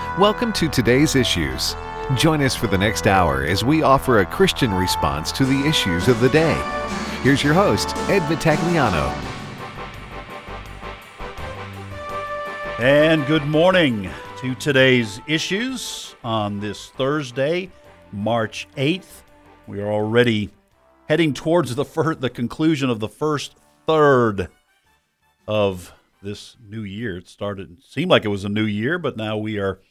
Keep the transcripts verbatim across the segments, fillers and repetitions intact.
Welcome to Today's Issues. Join us for the next hour as we offer a Christian response to the issues of the day. Here's your host, Ed Vitagliano. And good morning to Today's Issues on this Thursday, March eighth. We are already heading towards the fir- the conclusion of the first third of this new year. It started, it seemed like it was a new year, but now we are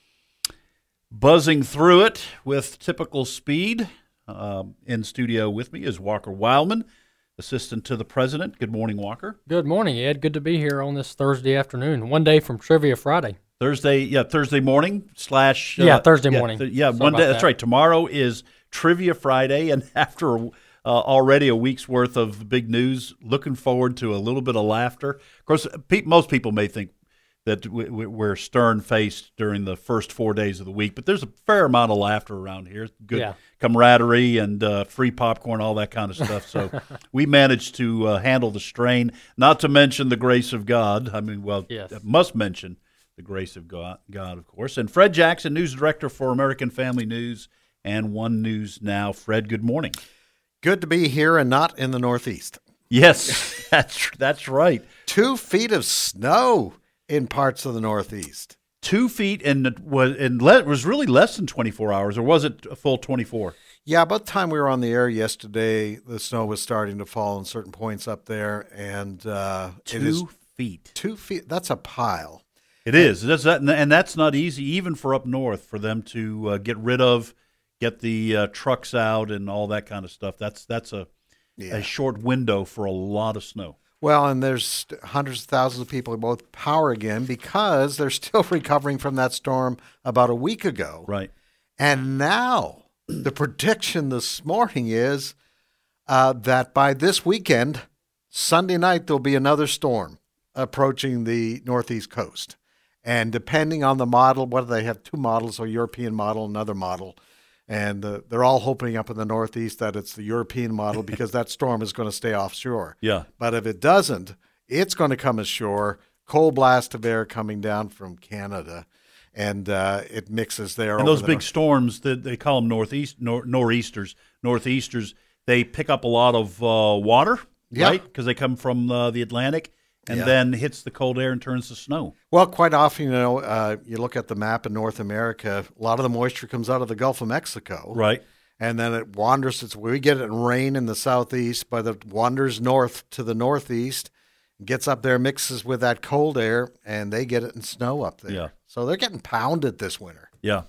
buzzing through it with typical speed. Uh, in studio with me is Walker Wildman, assistant to the president. Good morning, Walker. Good morning, Ed. Good to be here on this Thursday afternoon, one day from Trivia Friday. Thursday, yeah, Thursday morning slash. Uh, yeah, Thursday yeah, morning. Th- yeah, Sorry one day. that. That's right. Tomorrow is Trivia Friday, and after uh, already a week's worth of big news, looking forward to a little bit of laughter. Of course, pe- most people may think that we, we, we're stern-faced during the first four days of the week, but there's a fair amount of laughter around here. Good yeah. camaraderie and uh, free popcorn, all that kind of stuff. So we managed to uh, handle the strain. Not to mention the grace of God. I mean, well, yes. must mention the grace of God, God, of course. And Fred Jackson, news director for American Family News and One News Now. Fred, good morning. Good to be here and not in the Northeast. Yes, that's that's right. Two feet of snow in parts of the Northeast. Two feet, and it was and le- it was really less than twenty-four hours, or was it a full twenty-four? Yeah, by the time we were on the air yesterday, the snow was starting to fall in certain points up there, and uh, two it is feet. Two feet. That's a pile. It is. That's that, and that's not easy, even for up north, for them to uh, get rid of, get the uh, trucks out, and all that kind of stuff. That's that's a Yeah. a short window for a lot of snow. Well, and there's hundreds of thousands of people who both power again because they're still recovering from that storm about a week ago. Right. And now the prediction this morning is uh, that by this weekend, Sunday night, there'll be another storm approaching the northeast coast. And depending on the model, whether they have two models, a European model, another model, and uh, they're all hoping up in the Northeast that it's the European model because that storm is going to stay offshore. Yeah. But if it doesn't, it's going to come ashore, cold blast of air coming down from Canada, and uh, it mixes there. And over those the big north. storms, that they call them northeast, nor, nor'easters, northeasters, they pick up a lot of uh, water, Yeah. right? Because they come from uh, the Atlantic, and Yeah. then hits the cold air and turns to snow. Well, quite often, you know, uh, you look at the map in North America, a lot of the moisture comes out of the Gulf of Mexico. Right. And then it wanders. It's we get it in rain in the southeast, but it wanders north to the northeast, gets up there, mixes with that cold air, and they get it in snow up there. Yeah. So they're getting pounded this winter. Yeah.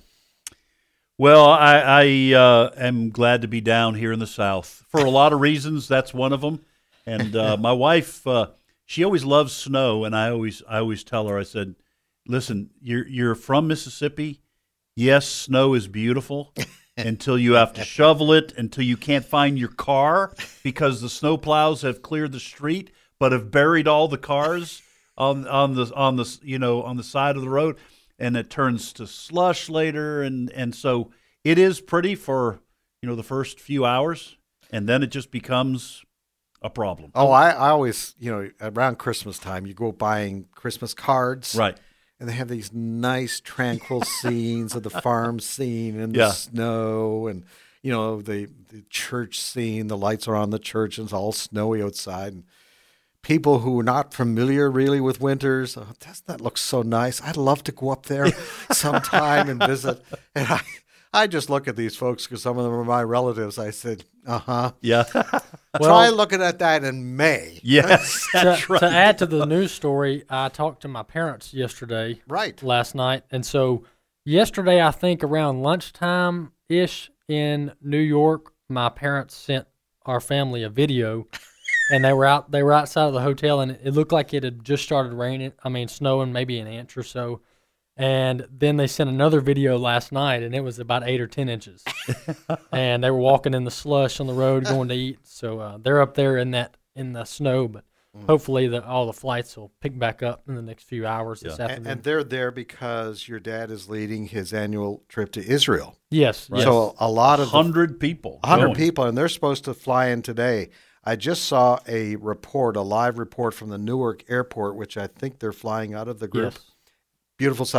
Well, I, I uh, am glad to be down here in the South for a lot of reasons. That's one of them. And uh, my wife, uh, she always loves snow, and I always, I always tell her, I said, "Listen, you're you're from Mississippi. Yes, snow is beautiful until you have to shovel it, until you can't find your car because the snow plows have cleared the street, but have buried all the cars on on the on the you know on the side of the road, and it turns to slush later, and and so it is pretty for you know the first few hours, and then it just becomes a problem." Oh, I, I always, you know, around Christmas time, you go buying Christmas cards. Right. And they have these nice, tranquil scenes of the farm scene and the Yeah. snow and, you know, the, the church scene. The lights are on the church and it's all snowy outside. And people who are not familiar really with winters, oh, doesn't that look so nice? I'd love to go up there sometime and visit. And I, I just look at these folks because some of them are my relatives. I said, uh-huh. Yeah. Try looking at that in May. Yes. That's to, right. to add to the news story, I talked to my parents yesterday, Right. last night, and so yesterday, I think around lunchtime ish in New York, my parents sent our family a video, and they were out they were outside of the hotel, and it looked like it had just started raining. I mean, snowing maybe an inch or so. And then they sent another video last night, and it was about eight or ten inches. And they were walking in the slush on the road, going to eat. So uh, they're up there in that in the snow, but hopefully the, all the flights will pick back up in the next few hours this Yeah. afternoon. And, and they're there because your dad is leading his annual trip to Israel. yes, yes. So a lot of the one hundred people. one hundred going. people, and they're supposed to fly in today. I just saw a report, a live report from the Newark airport, which I think they're flying out of the group. yes. Beautiful sunshine.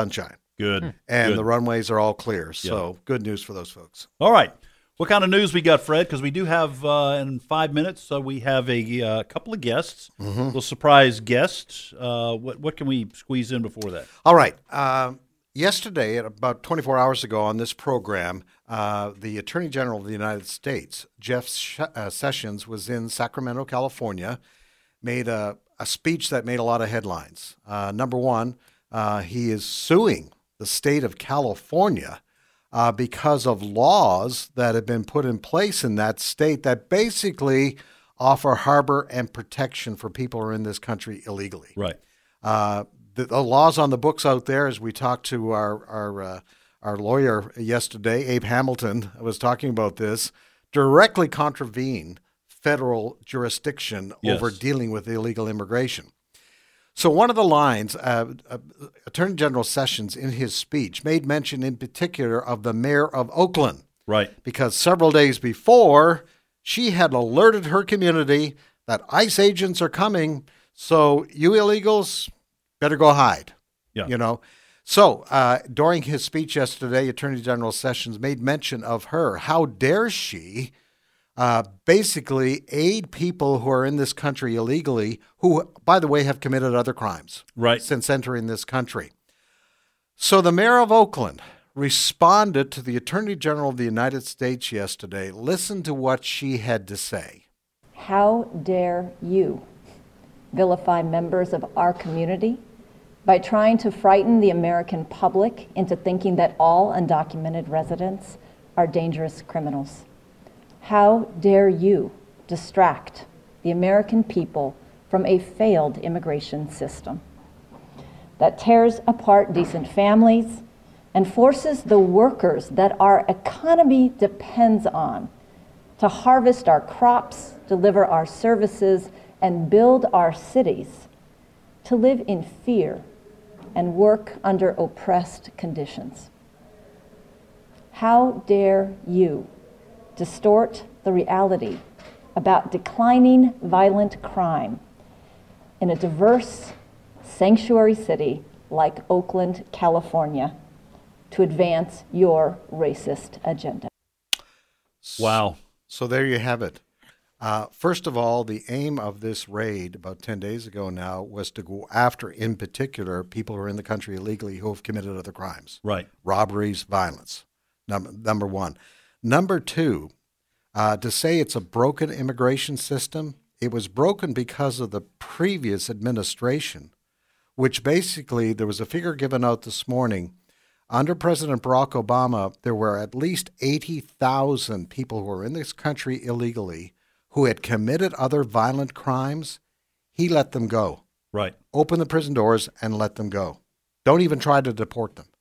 Good. and Good. the runways are all clear. So good news for those folks. All right. What kind of news we got, Fred? Because we do have, uh, in five minutes, so we have a uh, couple of guests, Mm-hmm. a little surprise guests. Uh, what, what can we squeeze in before that? All right. Um, yesterday, at about twenty-four hours ago on this program, uh, the Attorney General of the United States, Jeff Sh- uh, Sessions, was in Sacramento, California, made a, a speech that made a lot of headlines. Uh, number one, uh, he is suing the state of California uh, because of laws that have been put in place in that state that basically offer harbor and protection for people who are in this country illegally. Right. Uh, the, the laws on the books out there, as we talked to our our uh, our lawyer yesterday, Abe Hamilton, was talking about this, directly contravene federal jurisdiction Yes. over dealing with illegal immigration. So one of the lines, uh, uh, Attorney General Sessions, in his speech, made mention in particular of the mayor of Oakland, Right. because several days before, she had alerted her community that ICE agents are coming, so you illegals better go hide. Yeah. You know? So uh, during his speech yesterday, Attorney General Sessions made mention of her. How dare she uh, basically aid people who are in this country illegally, who, by the way, have committed other crimes Right. since entering this country. So the mayor of Oakland responded to the Attorney General of the United States yesterday. Listen to what she had to say. How dare you vilify members of our community by trying to frighten the American public into thinking that all undocumented residents are dangerous criminals? How dare you distract the American people from a failed immigration system that tears apart decent families and forces the workers that our economy depends on to harvest our crops, deliver our services, and build our cities to live in fear and work under oppressed conditions? How dare you distort the reality about declining violent crime in a diverse sanctuary city like Oakland, California, to advance your racist agenda? Wow. So there you have it. Uh, first of all, the aim of this raid about ten days ago now was to go after, in particular, people who are in the country illegally who have committed other crimes. Right. Robberies, violence, number, number one. Number two, uh, to say it's a broken immigration system, it was broken because of the previous administration, which basically, there was a figure given out this morning. Under President Barack Obama, there were at least eighty thousand people who were in this country illegally who had committed other violent crimes. He let them go. Right. Open the prison doors and let them go. Don't even try to deport them.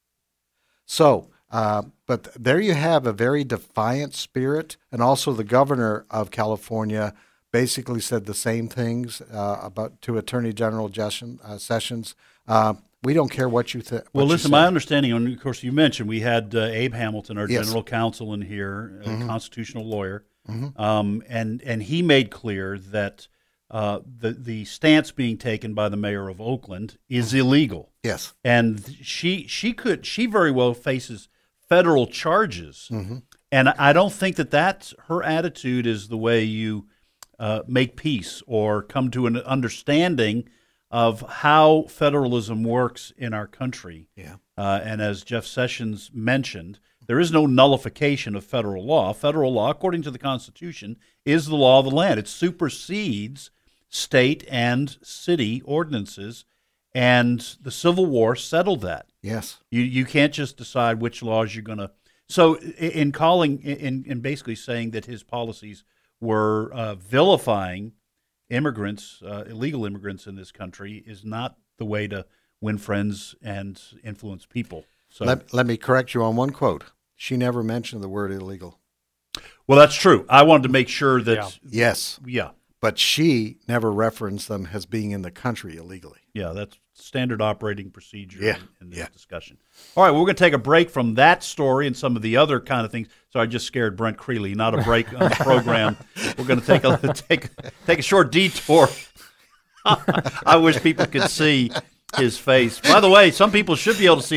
So, uh, but there you have a very defiant spirit. And also the governor of California basically said the same things uh, about to Attorney General Sessions. Uh, Sessions. Uh, we don't care what you think. Well, listen, my understanding, and of course you mentioned, we had uh, Abe Hamilton, our Yes. general counsel in here, a Mhm. constitutional lawyer, Mm-hmm. um, and, and he made clear that uh, the, the stance being taken by the mayor of Oakland is illegal. Yes. And she she could she very well faces federal charges, Mm-hmm. and I don't think that that's her attitude is the way you uh, make peace or come to an understanding of how federalism works in our country. Yeah. Uh, and as Jeff Sessions mentioned, there is no nullification of federal law. Federal law, according to the Constitution, is the law of the land. It supersedes state and city ordinances, and the Civil War settled that. Yes. You you can't just decide which laws you're going to. So in in calling, in, in basically saying that his policies were uh, vilifying immigrants, uh, illegal immigrants in this country, is not the way to win friends and influence people. So Let, let me correct you on one quote. She never mentioned the word illegal. well, that's true. I wanted to make sure that Yes. yeah, But she never referenced them as being in the country illegally. yeah, that's standard operating procedure Yeah, in, in this yeah. discussion. All right, well, we're going to take a break from that story and some of the other kind of things. So I just scared Brent Creeley. Not a break on the program. We're going to take a take take a short detour. I wish people could see his face. By the way, some people should be able to see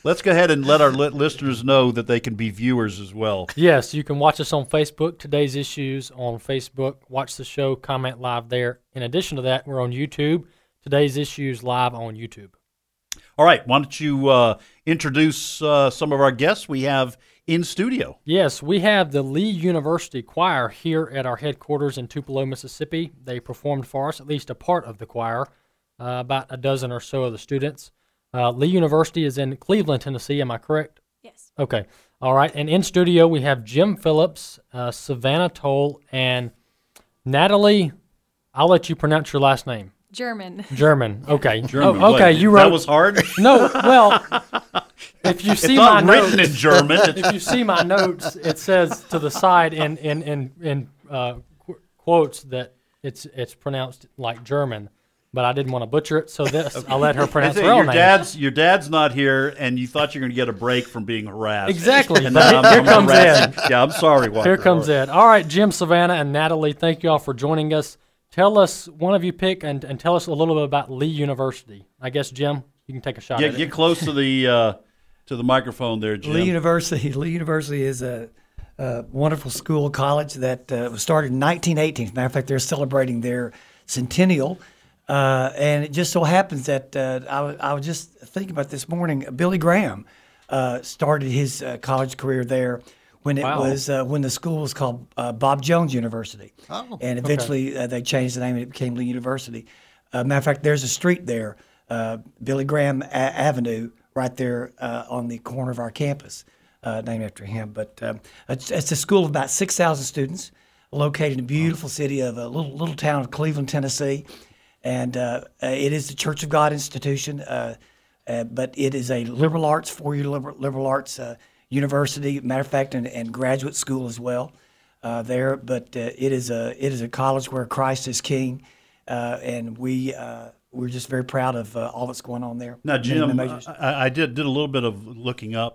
let's go ahead and let our li- listeners know that they can be viewers as well. Yes, you can watch us on Facebook, Today's Issues on Facebook. Watch the show, comment live there. In addition to that, we're on YouTube, Today's Issues live on YouTube. All right, why don't you uh, introduce uh, some of our guests we have in studio? Yes, we have the Lee University Choir here at our headquarters in Tupelo, Mississippi. They performed for us, at least a part of the choir, uh, about a dozen or so of the students. Uh, Lee University is in Cleveland, Tennessee, am I correct? Yes. Okay, all right. And in studio, we have Jim Phillips, uh, Savannah Toll, and Natalie, I'll let you pronounce your last name. German. German, okay. German. Oh, okay, What, you wrote. That was hard? No, well, if you see It's my not written notes, in German. if you see my notes, it says to the side in in in, in uh, qu- quotes that it's it's pronounced like German, but I didn't want to butcher it, so this I let her pronounce Hey, her own your name. dad's your dad's not here, and you thought you were going to get a break from being harassed. Exactly. And But now I'm, here I'm comes harassing- Ed. Yeah, I'm sorry, Walker. Here comes Ed. All right, Jim, Savannah, and Natalie, thank you all for joining us. Tell us, one of you pick, and, and tell us a little bit about Lee University. I guess, Jim, you can take a shot Get at get it. close to the uh, to the microphone there, Jim. Lee University. Lee University is a, a wonderful school, college that uh, was started in nineteen eighteen. As a matter of fact, they're celebrating their centennial. Uh, and it just so happens that uh, I, w- I was just thinking about this morning, Billy Graham uh, started his uh, college career there when it Wow. was uh, when the school was called uh, Bob Jones University. Oh, and eventually uh, they changed the name and it became Lee University. Uh, matter of fact, there's a street there, uh, Billy Graham a- Avenue, right there uh, on the corner of our campus, uh, named after him. But um, it's, it's a school of about six thousand students, located in the beautiful city of a little little town of Cleveland, Tennessee. And uh, uh, it is the Church of God institution, uh, uh, but it is a liberal arts, four-year liberal, liberal arts uh, university, matter of fact, and, and graduate school as well uh, there. But uh, it is a it is a college where Christ is King, uh, and we uh, we're just very proud of uh, all that's going on there. Now, Many Jim, majors. I, I did did a little bit of looking up.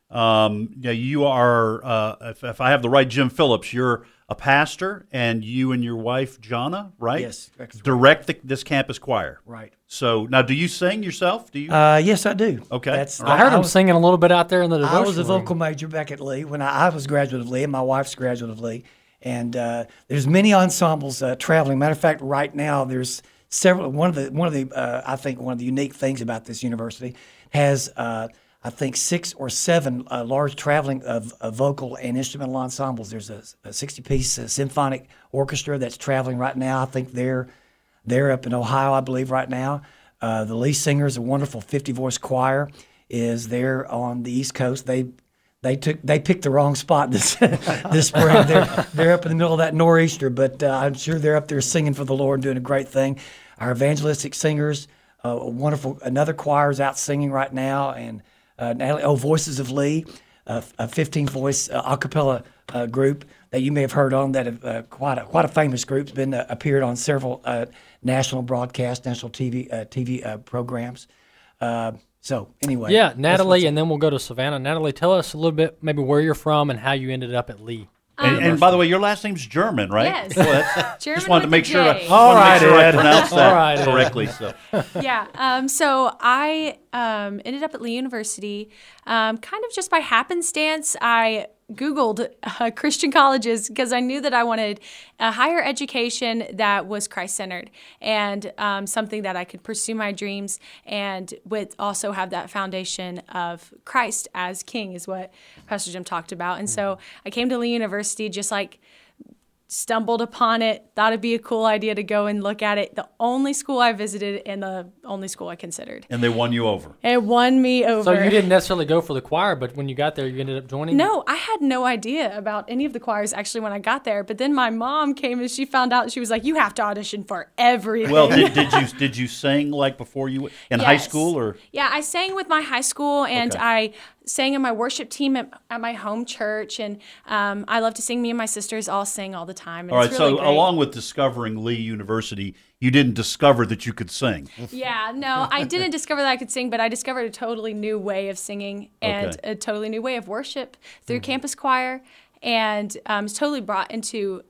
Um, yeah, you are. Uh, if, if I have the right, Jim Phillips, you're a pastor, and you and your wife, Jonna, right? Yes, that's right. Direct the, this campus choir. Right. So now, do you sing yourself? Do you? Uh, yes, I do. Okay. That's, I heard him was, singing a little bit out there in the devotion I was a room. vocal major back at Lee when I, I was a graduate of Lee, and my wife's a graduate of Lee. And uh, there's many ensembles uh, traveling. Matter of fact, right now there's several. One of the one of the uh, I think one of the unique things about this university has uh, I think six or seven uh, large traveling of, of vocal and instrumental ensembles. There's a, a sixty-piece uh, symphonic orchestra that's traveling right now. I think they're they're up in Ohio, I believe, right now. Uh, the lead singer is a wonderful fifty-voice choir is there on the East Coast. They they took they picked the wrong spot this this spring. They're they're up in the middle of that nor'easter, but uh, I'm sure they're up there singing for the Lord and doing a great thing. Our evangelistic singers, uh, a wonderful another choir is out singing right now, and uh, Natalie, oh, Voices of Lee, uh, a fifteen-voice uh, a cappella uh, group that you may have heard on. That have uh, quite a quite a famous group. It's been uh, appeared on several uh, national broadcast, national T V uh, T V uh, programs. Uh, so anyway, Yeah, that's Natalie, what's- and then we'll go to Savannah. Natalie, tell us a little bit maybe where you're from and how you ended up at Lee. and, and by the way, your last name's German, right? Yes. Well, that's- German just wanted to with make a sure. I, J. All wanted to right, make sure I Ed. pronounced All that right, Ed. correctly. So. Yeah. Um, so I um, ended up at Lee University um, kind of just by happenstance. I Googled uh, Christian colleges because I knew that I wanted a higher education that was Christ-centered and um, something that I could pursue my dreams and with also have that foundation of Christ as King is what Pastor Jim talked about. And so I came to Lee University just like stumbled upon it, thought it'd be a cool idea to go and look at it. The only school I visited and the only school I considered. And they won you over. It won me over. So you didn't necessarily go for the choir, but when you got there, you ended up joining? No, I had no idea about any of the choirs actually when I got there. But then my mom came and she found out. She was like, "You have to audition for everything." Well, did, did you did you sing like before you in high Yes. school or? Yeah, I sang with my high school, and Okay. I sang in my worship team at, at my home church, and um, I love to sing. Me and my sisters all sing all the time. And All right, it's really so great. along with discovering Lee University, you didn't discover that you could sing. Yeah, no, I didn't discover that I could sing, but I discovered a totally new way of singing and Okay. a totally new way of worship through campus choir, and um, was totally brought into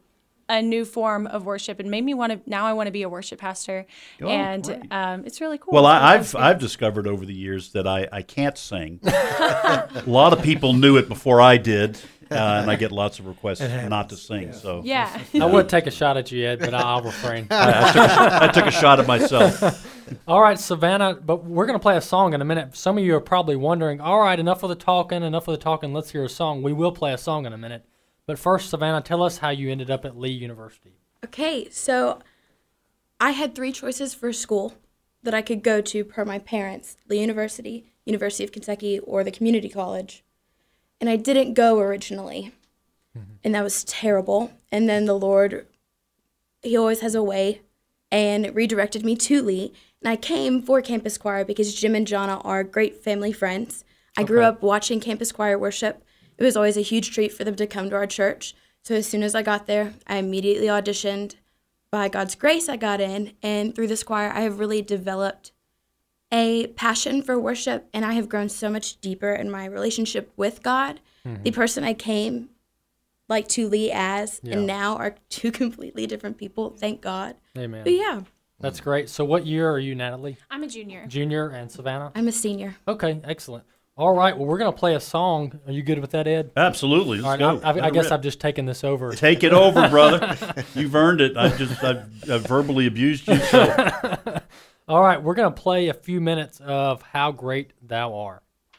a new form of worship and made me want to. Now I want to be a worship pastor, Oh, and great. um, it's really cool. Well, It's really I, fun I've experience. I've discovered over the years that I, I can't sing. A lot of people knew it before I did, uh, and I get lots of requests not to sing. So Yeah. I would take a shot at you, Ed, but I'll refrain. I, I, took a, I took a shot at myself. All right, Savannah, but we're going to play a song in a minute. Some of you are probably wondering, all right, enough of the talking, enough of the talking, let's hear a song. We will play a song in a minute. But first, Savannah, tell us how you ended up at Lee University. Okay, so I had three choices for school that I could go to per my parents, Lee University, University of Kentucky, or the community college. And I didn't go originally, mm-hmm. and that was terrible. And then the Lord, he always has a way, and redirected me to Lee. And I came for Campus Choir because Jim and Jonna are great family friends. I okay. grew up watching Campus Choir worship. It was always a huge treat for them to come to our church. So as soon as I got there, I immediately auditioned. By God's grace, I got in. And through this choir, I have really developed a passion for worship. And I have grown so much deeper in my relationship with God. Mm-hmm. The person I came like to Lee as, yeah. and now are two completely different people. Thank God. Amen. But yeah. That's great. So what year are you, Natalie? I'm a junior. Junior, and Savannah? I'm a senior. Okay, excellent. All right, well, we're going to play a song. Are you good with that, Ed? Absolutely. Let's All right, go. I, I, I guess rip. I've just taken this over. Take it over, brother. You've earned it. I've just I've, I've verbally abused you. So. All right, we're going to play a few minutes of How Great Thou Art.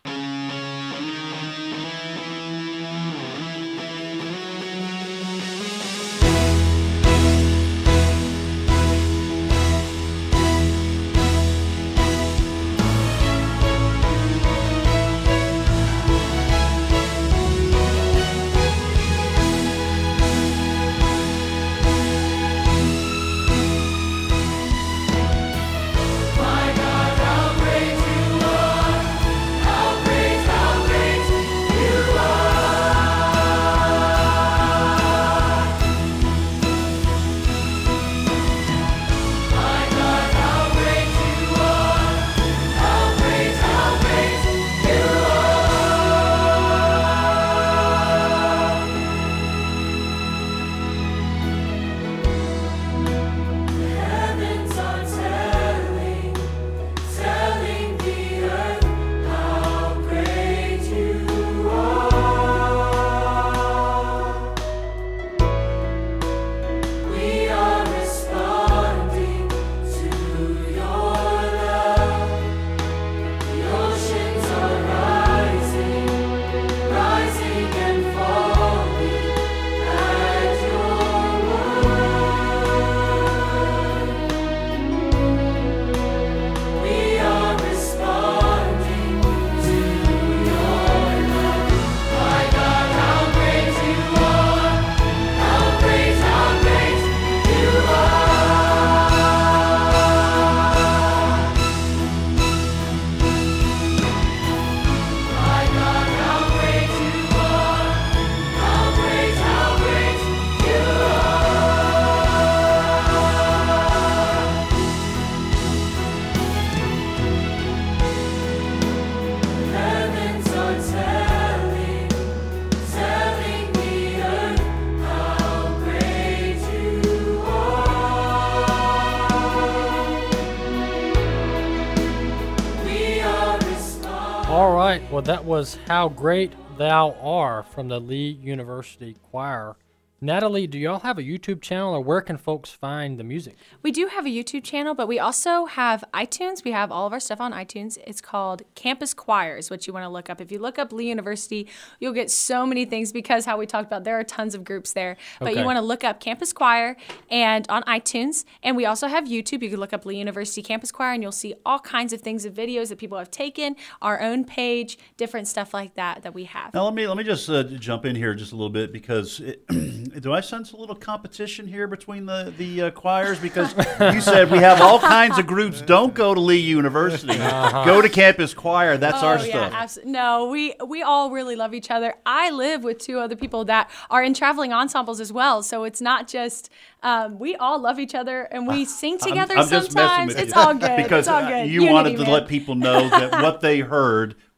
All right, well, that was How Great Thou Art from the Lee University Choir. Natalie, do y'all have a YouTube channel, or where can folks find the music? We do have a YouTube channel, but we also have iTunes. We have all of our stuff on iTunes. It's called Campus Choir is what you want to look up. If you look up Lee University, you'll get so many things because how we talked about, there are tons of groups there. But Okay. you want to look up Campus Choir and on iTunes. And we also have YouTube. You can look up Lee University Campus Choir, and you'll see all kinds of things of videos that people have taken, our own page, different stuff like that that we have. Now let me let me just uh, jump in here just a little bit because it, do I sense a little competition here between the the uh, choirs? Because you said we have all kinds of groups. Don't go to Lee University. Uh-huh. Go to Campus Choir. That's oh, our yeah, stuff. Absolutely. No, we we all really love each other. I live with two other people that are in traveling ensembles as well, so it's not just um, we all love each other and we sing together I'm, I'm just messing sometimes. with It's you. all good. Because it's all good. you Unity, wanted to man. let people know that what they heard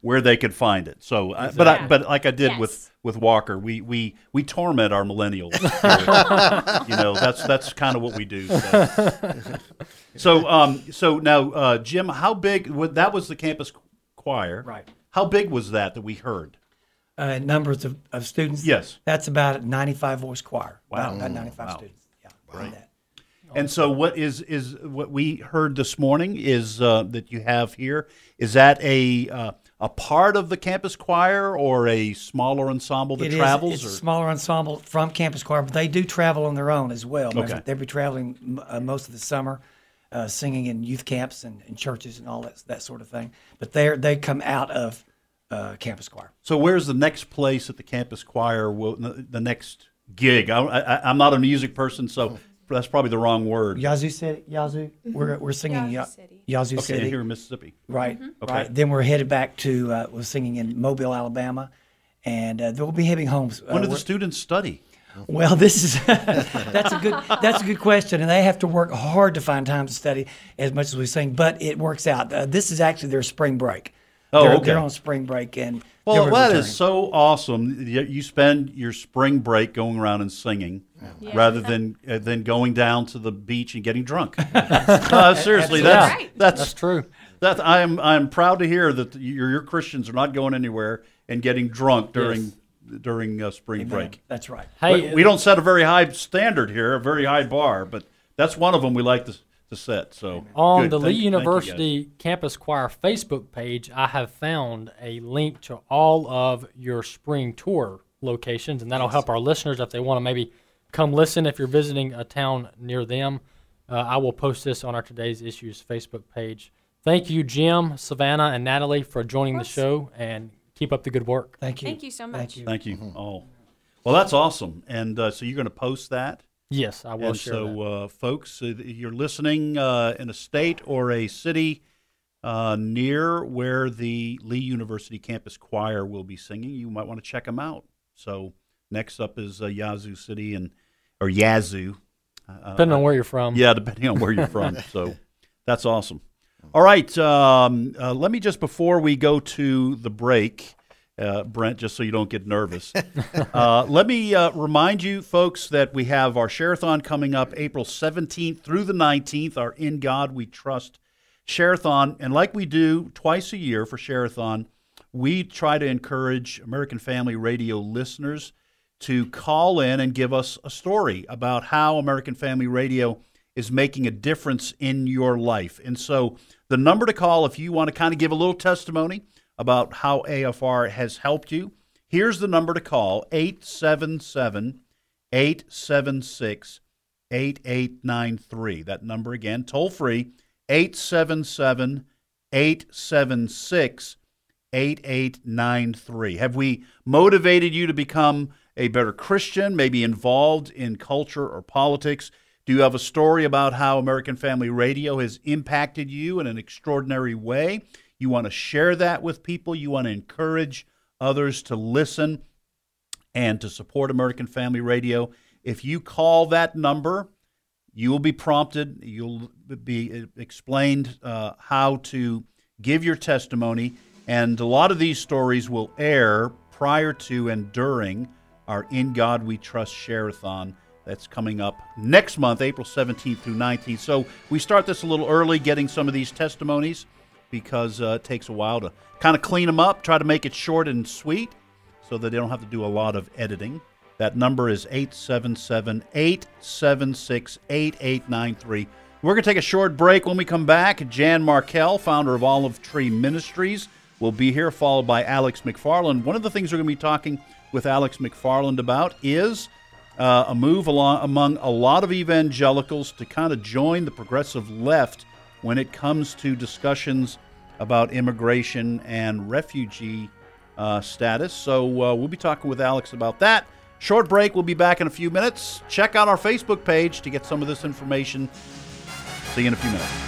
where they could find it. So, I, but I, but like I did Yes. with, with Walker, we, we we torment our millennials. here. You know, that's that's kind of what we do. So, so, um, so now, uh, Jim, how big? What, that was the campus choir, Right. How big was that that we heard? Uh, numbers of, of students. Yes. That's about a ninety-five voice choir. Wow. About, about ninety-five Wow. students. Yeah. Right. That. And so, what is is what we heard this morning is uh, that you have here? Is that a uh, a part of the campus choir or a smaller ensemble that It is- travels? It's or? a smaller ensemble from campus choir, but they do travel on their own as well. Okay. They'll be traveling m- uh, most of the summer, uh, singing in youth camps and, and churches and all that that sort of thing. But they they come out of uh, campus choir. So, where's the next place that the campus choir will the, the next gig? I, I, I'm not a music person, so that's probably the wrong word. Yazoo City, Yazoo. We're we're singing Yazoo Ya- City. Yazoo Okay, City. here in Mississippi. Right, Okay. right. Then we're headed back to uh, we're singing in Mobile, Alabama, and uh, we'll be heading home. Uh, When do the we're- students study? Well, this is that's a good that's a good question, and they have to work hard to find time to study as much as we sing. But it works out. Uh, this is actually their spring break. Oh, they're, okay. They're on spring break, and Well, they'll be that returning. is so awesome. You you spend your spring break going around and singing, Yeah. rather than uh, than going down to the beach and getting drunk. No, seriously, that's Right. that's That's true. that I am I am proud to hear that your, your Christians are not going anywhere and getting drunk during during uh, spring Amen. break. That's right. Hey, we, we don't set a very high standard here, a very high bar, but that's one of them we like to to set. So On good. the Thank- Lee thank you, guys. University Campus Choir Facebook page, I have found a link to all of your spring tour locations, and that'll help our listeners if they want to maybe come listen if you're visiting a town near them. Uh, I will post this on our Today's Issues Facebook page. Thank you, Jim, Savannah, and Natalie, for joining the show, and keep up the good work. Thank you. Thank you so much. Thank you. Thank you. Oh, well, that's awesome. And uh, so you're going to post that. Yes, I will And share so, that. uh, folks, uh, you're listening uh, in a state or a city uh, near where the Lee University Campus Choir will be singing, you might want to check them out. So, next up is uh, Yazoo City and or Yazoo, uh, Depending on where you're from. yeah, depending on where you're from. So, that's awesome. All right, um, uh, let me just before we go to the break. Uh, Brent, just so you don't get nervous. Uh, let me uh, remind you, folks, that we have our Share-a-thon coming up April seventeenth through the nineteenth, our In God We Trust Share-a-thon. And like we do twice a year for Share-a-thon, we try to encourage American Family Radio listeners to call in and give us a story about how American Family Radio is making a difference in your life. And so the number to call if you want to kind of give a little testimony about how A F R has helped you, here's the number to call, eight seven seven, eight seven six, eight eight nine three. That number again, toll free, eight seven seven, eight seven six, eight eight nine three. Have we motivated you to become a better Christian, maybe involved in culture or politics? Do you have a story about how American Family Radio has impacted you in an extraordinary way? You want to share that with people. You want to encourage others to listen and to support American Family Radio. If you call that number, you will be prompted. You'll be explained uh, how to give your testimony. And a lot of these stories will air prior to and during our In God We Trust Share-a-thon that's coming up next month, April seventeenth through nineteenth. So we start this a little early, getting some of these testimonies, because uh, it takes a while to kind of clean them up, try to make it short and sweet so that they don't have to do a lot of editing. That number is eight seven seven, eight seven six, eight eight nine three. We're going to take a short break. When we come back, Jan Markell, founder of Olive Tree Ministries, will be here, followed by Alex McFarland. One of the things we're going to be talking with Alex McFarland about is uh, a move along among a lot of evangelicals to kind of join the progressive left when it comes to discussions about immigration and refugee uh, status. So uh, we'll be talking with Alex about that. Short break. We'll be back in a few minutes. Check out our Facebook page to get some of this information. See you in a few minutes.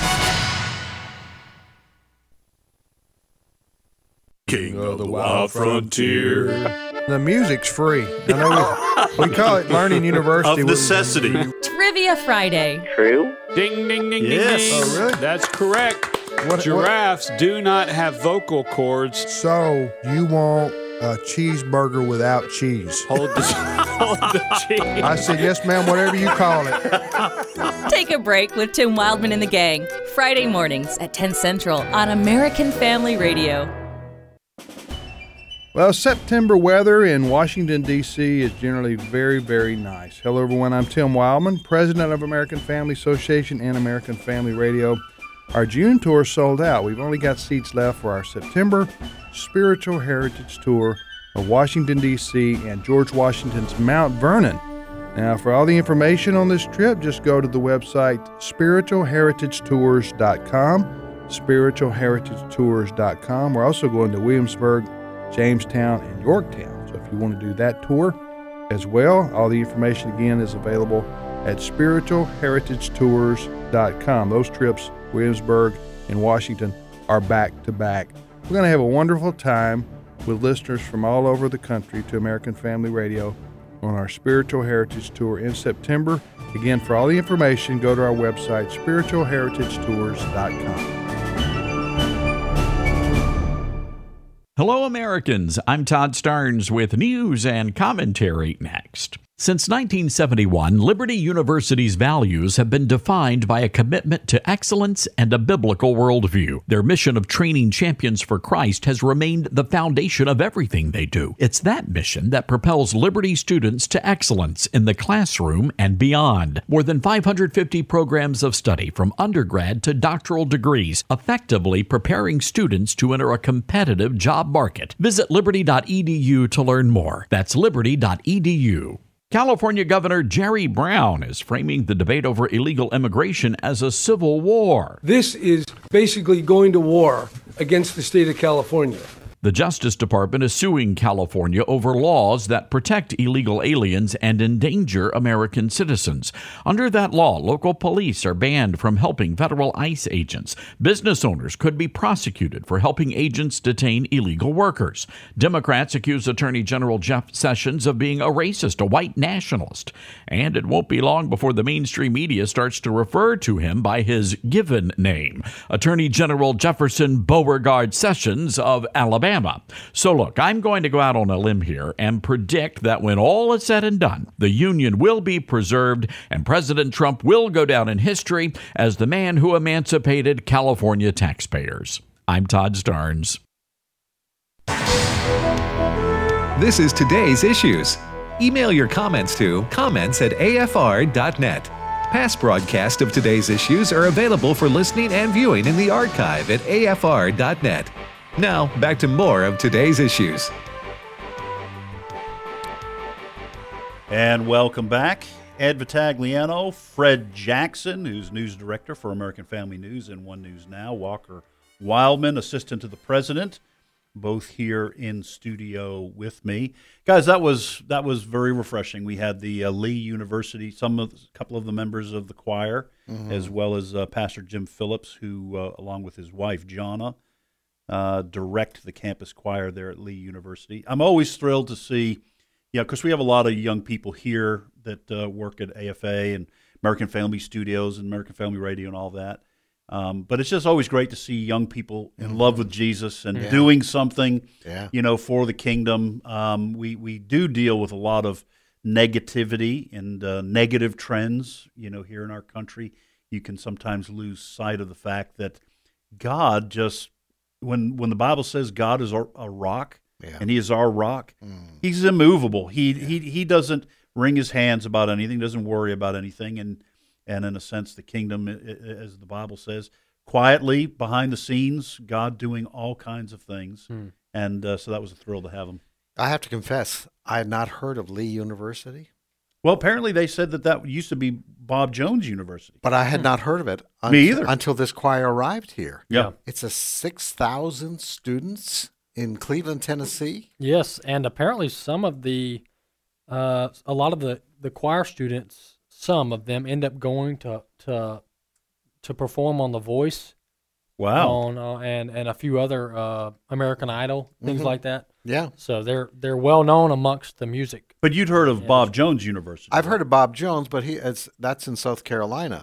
King of the Wild Frontier. The music's free. I know we, we call it Learning University. Of necessity. Trivia Friday. True? Ding, ding, ding, Yes. ding, ding. Oh, really? That's correct. What, Giraffes what? do not have vocal cords. So you want a cheeseburger without cheese? Hold the, hold the cheese. I said, yes, ma'am, whatever you call it. Take a break with Tim Wildman and the gang. Friday mornings at ten Central on American Family Radio. Well, September weather in Washington, D C is generally very, very nice. Hello, everyone. I'm Tim Wildman, president of American Family Association and American Family Radio. Our June tour sold out. We've only got seats left for our September Spiritual Heritage Tour of Washington, D C and George Washington's Mount Vernon. Now, for all the information on this trip, just go to the website spiritual heritage tours dot com, spiritual heritage tours dot com. We're also going to Williamsburg, Jamestown, and Yorktown. So if you want to do that tour as well, all the information again is available at spiritual heritage tours dot com. Those trips, Williamsburg and Washington, are back to back. We're going to have a wonderful time with listeners from all over the country to American Family Radio on our Spiritual Heritage Tour in September. Again, for all the information, go to our website, spiritual heritage tours dot com. Hello, Americans. I'm Todd Starnes with news and commentary next. Since nineteen seventy-one, Liberty University's values have been defined by a commitment to excellence and a biblical worldview. Their mission of training champions for Christ has remained the foundation of everything they do. It's that mission that propels Liberty students to excellence in the classroom and beyond. More than five hundred fifty programs of study from undergrad to doctoral degrees, effectively preparing students to enter a competitive job market. Visit liberty dot e d u to learn more. That's liberty dot e d u. California Governor Jerry Brown is framing the debate over illegal immigration as a civil war. This is basically going to war against the state of California. The Justice Department is suing California over laws that protect illegal aliens and endanger American citizens. Under that law, local police are banned from helping federal ICE agents. Business owners could be prosecuted for helping agents detain illegal workers. Democrats accuse Attorney General Jeff Sessions of being a racist, a white nationalist. And it won't be long before the mainstream media starts to refer to him by his given name, Attorney General Jefferson Beauregard Sessions of Alabama. So look, I'm going to go out on a limb here and predict that when all is said and done, the Union will be preserved and President Trump will go down in history as the man who emancipated California taxpayers. I'm Todd Starnes. This is Today's Issues. Email your comments to comments at a f r dot net. Past broadcasts of Today's Issues are available for listening and viewing in the archive at a f r dot net. Now, back to more of Today's Issues. And welcome back. Ed Vitagliano, Fred Jackson, who's news director for American Family News and One News Now, Walker Wildman, assistant to the president, both here in studio with me. Guys, that was that was very refreshing. We had the uh, Lee University, some of, a couple of the members of the choir, mm-hmm. as well as uh, Pastor Jim Phillips, who, uh, along with his wife, Jonna, Uh, direct the campus choir there at Lee University. I'm always thrilled to see, yeah, because we have a lot of young people here that uh, work at A F A and American Family Studios and American Family Radio and all that. Um, but it's just always great to see young people in mm-hmm. love with Jesus and yeah. doing something, yeah. you know, for the kingdom. Um, we we do deal with a lot of negativity and uh, negative trends, you know, here in our country. You can sometimes lose sight of the fact that God just When when the Bible says God is our, a rock yeah. and He is our rock, mm. He's immovable. He yeah. he he doesn't wring His hands about anything, doesn't worry about anything, and and in a sense, the kingdom, as the Bible says, quietly behind the scenes, God doing all kinds of things, mm. and uh, so that was a thrill to have him. I have to confess, I had not heard of Lee University. Well, apparently they said that that used to be Bob Jones University. But I had not heard of it un- Me either. until this choir arrived here. Yeah. It's a six thousand students in Cleveland, Tennessee. Yes, and apparently some of the, uh, a lot of the, the choir students, some of them end up going to to, to perform on The Voice. Wow. On, uh, and, and a few other uh, American Idol, things mm-hmm. like that. Yeah. So they're they're well known amongst the music. But you'd heard of yeah. Bob Jones University. I've right? heard of Bob Jones, but he it's, that's in South Carolina.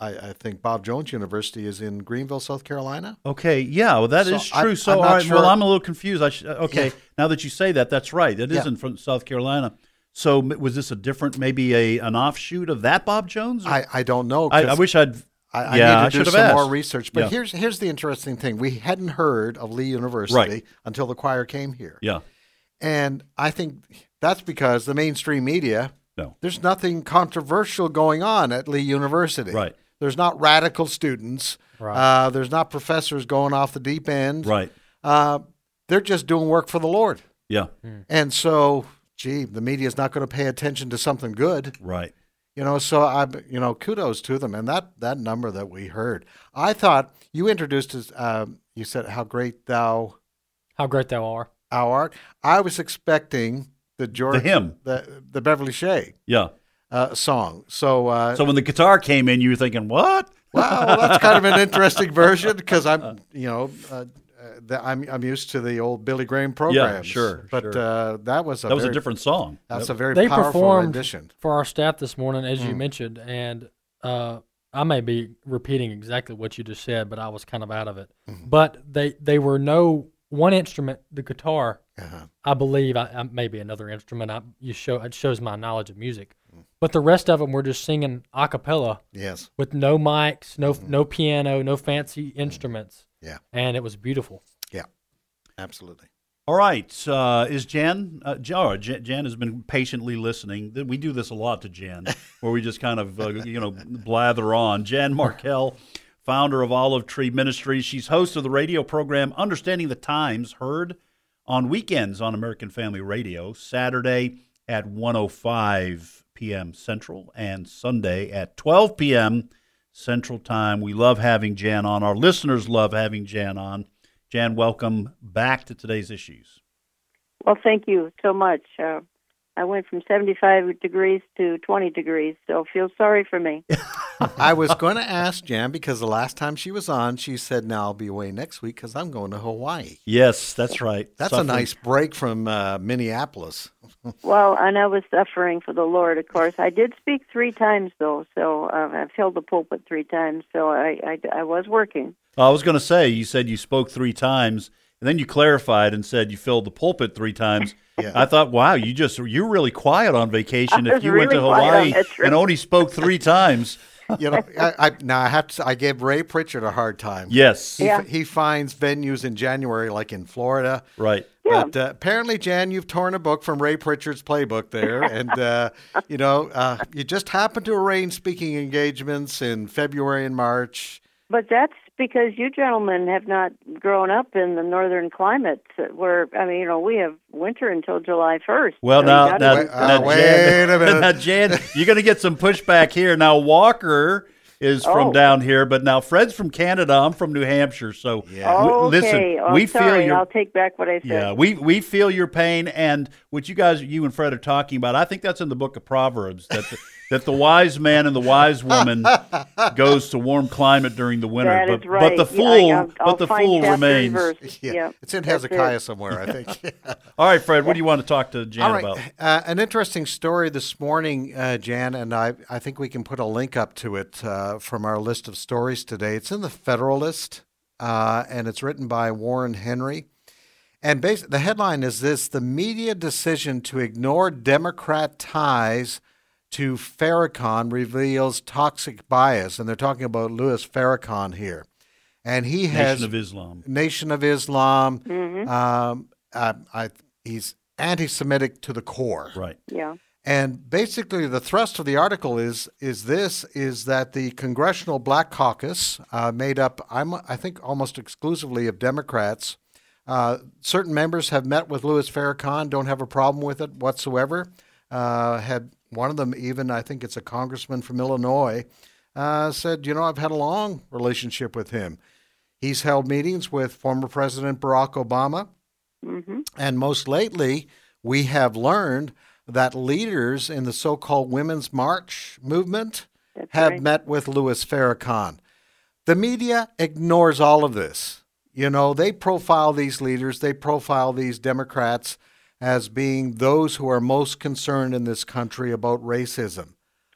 I, I think Bob Jones University is in Greenville, South Carolina. Okay, yeah, well, that So is I- true. I'm so, not all right, sure- well, I'm a little confused. I sh- okay, Yeah. now that you say that, that's right. It Yeah. isn't from South Carolina. So, m- was this a different, maybe a an offshoot of that Bob Jones? or- I, I don't know. I, 'cause I wish I'd. I, I yeah, need I to do should have some asked. more research. But Yeah. here's here's the interesting thing: we hadn't heard of Lee University Right. until the choir came here. Yeah. And I think that's because the mainstream media, No. there's nothing controversial going on at Lee University. Right. There's not radical students. Right. Uh, there's not professors going off the deep end. Right. Uh, they're just doing work for the Lord. Yeah. And so, gee, the media is not going to pay attention to something good. Right. You know, so I, you know, kudos to them. And that that number that we heard, I thought you introduced us. Um, you said, "How great thou, How great thou art." thou art." I was expecting the George, The hymn. the the Beverly Shea Yeah. uh, song. So, uh, So when the guitar came in, you were thinking, what? wow, that's kind of an interesting version because I'm, you know, uh, uh, the, I'm I'm used to the old Billy Graham programs. sure, but sure. Uh, that was a That was a very- different song. That's Yep. a very They powerful performed rendition. for our staff this morning, as you Mm. mentioned, and uh, I may be repeating exactly what you just said, but I was kind of out of it. Mm-hmm. But they they were no one instrument, the guitar. Uh-huh. I believe I, I maybe another instrument. I, you show it shows my knowledge of music, Mm. but the rest of them were just singing a cappella. Yes. With no mics, no no piano, no fancy instruments. Yeah. And it was beautiful. Yeah, absolutely. All right. Uh, is Jan, uh, Jan, oh, Jan, Jan has been patiently listening. Th- We do this a lot to Jan, where we just kind of, uh, you know, blather on. Jan Markell, founder of Olive Tree Ministries. She's host of the radio program Understanding the Times, heard on weekends on American Family Radio, Saturday at one oh five p.m. Central and Sunday at twelve p.m. Central Time. We love having Jan on. Our listeners love having Jan on. Jan, welcome back to Today's Issues. Well, thank you so much. Uh, I went from seventy-five degrees to twenty degrees, so feel sorry for me. I was going to ask Jan because the last time she was on, she said, "Now I'll be away next week because I'm going to Hawaii." Yes, that's right. That's Suffering. a nice break from uh, Minneapolis. Well, and I was suffering for the Lord, of course. I did speak three times, though, so uh, I've held the pulpit three times, so I, I, I was working. I was going to say, you said you spoke three times, and then you clarified and said you filled the pulpit three times. Yeah. I thought, wow, you just you're really quiet on vacation. I If was you went to really quiet on Hawaii that trip. and only spoke three times, You know, I, I now I have to. I gave Ray Pritchard a hard time. Yes. he, Yeah. he finds venues in January, like in Florida. right? But uh, apparently, Jan, you've torn a book from Ray Pritchard's playbook there, and uh, you know, uh, you just happened to arrange speaking engagements in February and March. But that's because you gentlemen have not grown up in the northern climate where, I mean, you know, we have winter until July first. Well, So now, you now, gotta- Wait, uh, now, wait Jan, a minute. now, Jan, you're going to get some pushback here. Now, Walker is from Oh. down here, but now Fred's from Canada. I'm from New Hampshire, so Yeah. Oh, w- listen, okay. Oh, we sorry. feel your I'll take back what I said. Yeah, we we feel your pain, and what you guys, you and Fred, are talking about. I think that's in the book of Proverbs that the, that the wise man and the wise woman goes to warm climate during the winter, That but is right. but the Yeah, fool, I- I'll- but I'll the find fool chapter and remains. verse. Yeah, Yeah, it's in that's Hezekiah it. somewhere, I think. All right, Fred, what do you want to talk to Jan All right, about? uh, an interesting story this morning, uh, Jan, and I, I think we can put a link up to it uh, from our list of stories today. It's in the Federalist, uh, and it's written by Warren Henry. And bas- the headline is this: the media decision to ignore Democrat ties to Farrakhan reveals toxic bias. And they're talking about Louis Farrakhan here. And he has Nation of Islam. Nation of Islam. Mhm. Um, uh, I, he's anti-Semitic to the core. Right. Yeah. And basically, the thrust of the article is is this: is that the Congressional Black Caucus, uh, made up, I'm, I think, almost exclusively of Democrats. Uh, certain members have met with Louis Farrakhan, don't have a problem with it whatsoever. Uh, had one of them even, I think it's a congressman from Illinois, uh, said, you know, I've had a long relationship with him. He's held meetings with former President Barack Obama. Mm-hmm. And most lately, we have learned that leaders in the so-called Women's March movement That's have right. met with Louis Farrakhan. The media ignores all of this. You know, they profile these leaders, they profile these Democrats as being those who are most concerned in this country about racism.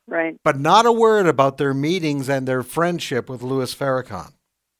right. But not a word about their meetings and their friendship with Louis Farrakhan.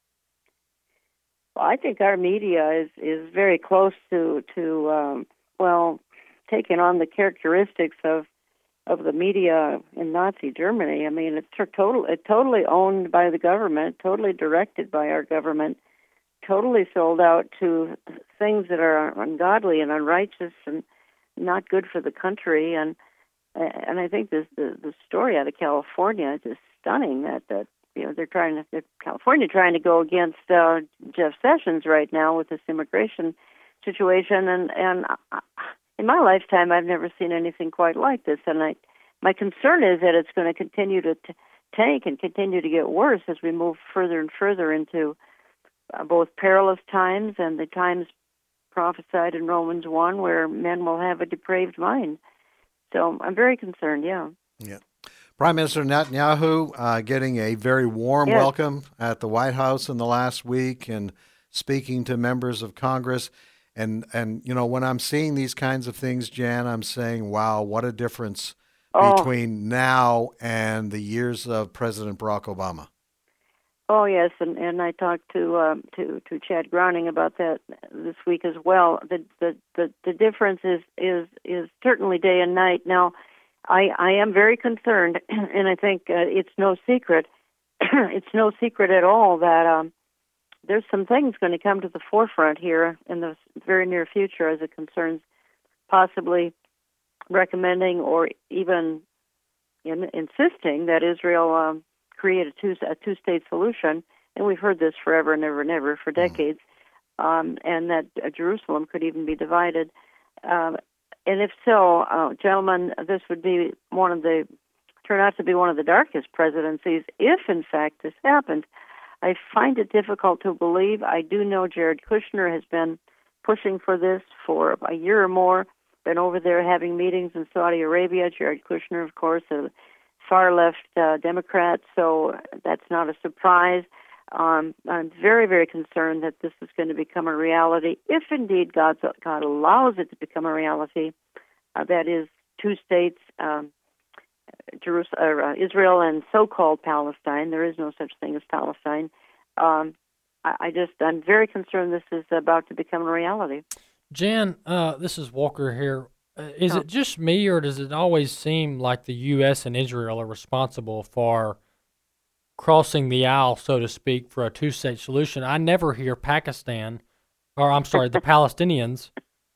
Well, I think our media is, is very close to, to um, well, taking on the characteristics of of the media in Nazi Germany. I mean, it's total, it's totally owned by the government, totally directed by our government, totally sold out to things that are ungodly and unrighteous and not good for the country. And and I think this the, the story out of California is just stunning. That that you know they're trying to they're, California trying to go against uh, Jeff Sessions right now with this immigration situation. And and I, in my lifetime, I've never seen anything quite like this. And I my concern is that it's going to continue to t- tank and continue to get worse as we move further and further into uh, both perilous times and the times prophesied in Romans one, where men will have a depraved mind. So I'm very concerned, yeah. Yeah. Prime Minister Netanyahu uh, getting a very warm yes. welcome at the White House in the last week and speaking to members of Congress. And, and you know, when I'm seeing these kinds of things, Jan, I'm saying, wow, what a difference oh. between now and the years of President Barack Obama. Oh yes, and, and I talked to um, to to Chad Browning about that this week as well. The the the, the difference is, is is certainly day and night. Now, I I am very concerned, and I think uh, it's no secret, it's no secret at all that um, there's some things going to come to the forefront here in the very near future as it concerns possibly recommending or even in, insisting that Israel Um, create a, two, a two-state solution, and we've heard this forever and ever and ever for decades, um, and that uh, Jerusalem could even be divided. Um, and if so, uh, gentlemen, this would be one of the, turn out to be one of the darkest presidencies if, in fact, this happened. I find it difficult to believe. I do know Jared Kushner has been pushing for this for a year or more, been over there having meetings in Saudi Arabia. Jared Kushner, of course, a far-left uh, Democrat, so that's not a surprise. Um, I'm very, very concerned that this is going to become a reality, if indeed God, God allows it to become a reality. Uh, that is, two states, um, Jerusalem, uh, Israel and so-called Palestine. There is no such thing as Palestine. Um, I, I just, I'm very concerned this is about to become a reality. Jan, uh, this is Walker here. Uh, is it just me, or does it always seem like the U S and Israel are responsible for crossing the aisle, so to speak, for a two-state solution? I never hear Pakistan, or I'm sorry, the Palestinians,